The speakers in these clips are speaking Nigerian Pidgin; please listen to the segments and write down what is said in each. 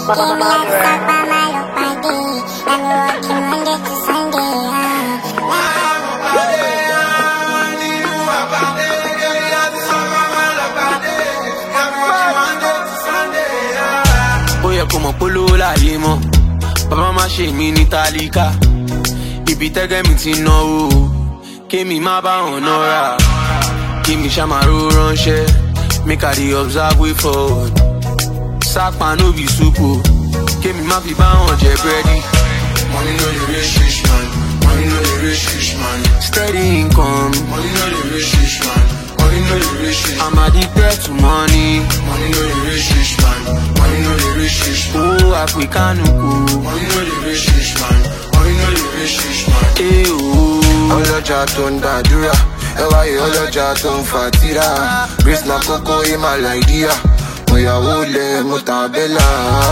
Como polówó láyé mọ́, bàbá má ṣe mí ní tálíkà. Ibi tẹ́gẹ́ mi ti náwó, kémi má bá wọn nọ́ra. Kémi ṣàmárò ránṣẹ́, make I dey observe way forward. Sápá no be soup o, kémi má fi bá wọn jẹ búrẹ́dì. Money no dey reach rich man, money no dey reach rich man. Steady income, money no dey reach rich man, money no dey reach rich man. I'm addicted to money. Money no dey reach rich man, money no dey reach rich man. Oh, Africanuku. Money no dey reach rich man, money no dey reach rich man. Eh oh. Ọlọ́jà tó ń dàdúrà, ẹ wáyé ọlọ́jà tó ń fàtírà. Grace na kókó ìmà láìdíà, mo yàwó lẹ̀ mo tàbẹ́là.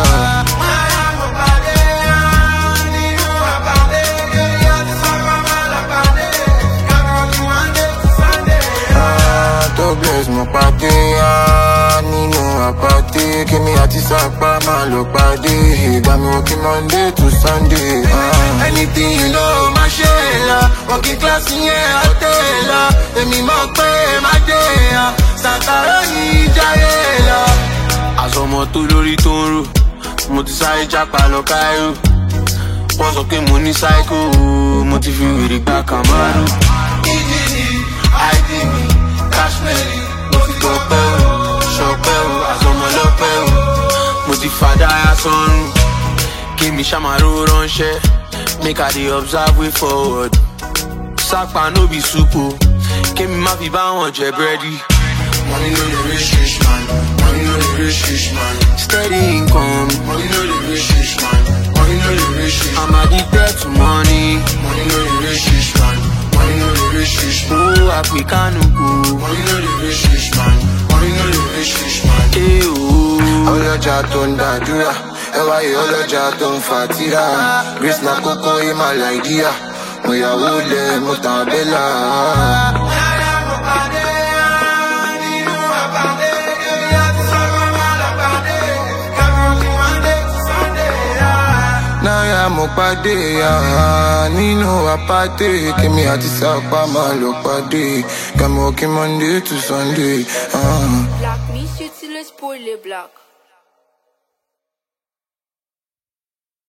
tó bless mo pàdé nínú àpàdé kémi àti sápá máa lọ pàdé ìgbà mi working Monday to Sunday. Anything you know, má ṣe lọ, working class yẹn ọ̀tẹ̀ lọ, èmi mọ̀ pé má dé ya, sàkàrọ̀ yìí jáyé lọ. Àsọmọ tó lórí tó ń rò, mo ti sáré jápa lọ Cairo. Wọ́n sọ pé mo ní psycho, mo ti fi wèrè gba Camaro. IDB, Cashmere, mo fi gbọ́pẹ́ o, ṣọpẹ́ o, àsọmọ lọ́pẹ́ o. Mo ti fàdáyà sọ́run, kí mi ṣàmárò ránṣẹ́, make I dey observe way forward. Sápá no be soup o, kí mi má fi bá wọn jẹ búrẹ́dì. Money no dey reach rich man, money no dey reach rich man. Steady income, money no dey reach rich man, money no dey reach rich man. I'm addicted to money. Money no dey reach rich man, money no dey reach rich man. Oh, Africanuku. Money no dey reach rich man, money no dey reach rich man. Eh oh. Ọlọ́jà tó ń dàdúrà, ẹ wáyé ọlọ́jà tó ń fàtírà. Grace na kókó ìmà láìdíà, mo yàwó lẹ̀ mo tàbẹ́là. Náírà mo pàdé nínú àpàdé kémi àti sápá máa lọ pàdé got me working Monday to Sunday. Black, miss you till it's poorly black.